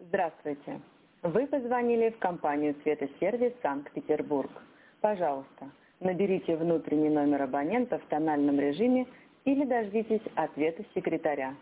Здравствуйте. Вы позвонили в компанию «Светосервис Санкт-Петербург». Пожалуйста, наберите внутренний номер абонента в тональном режиме или дождитесь ответа секретаря.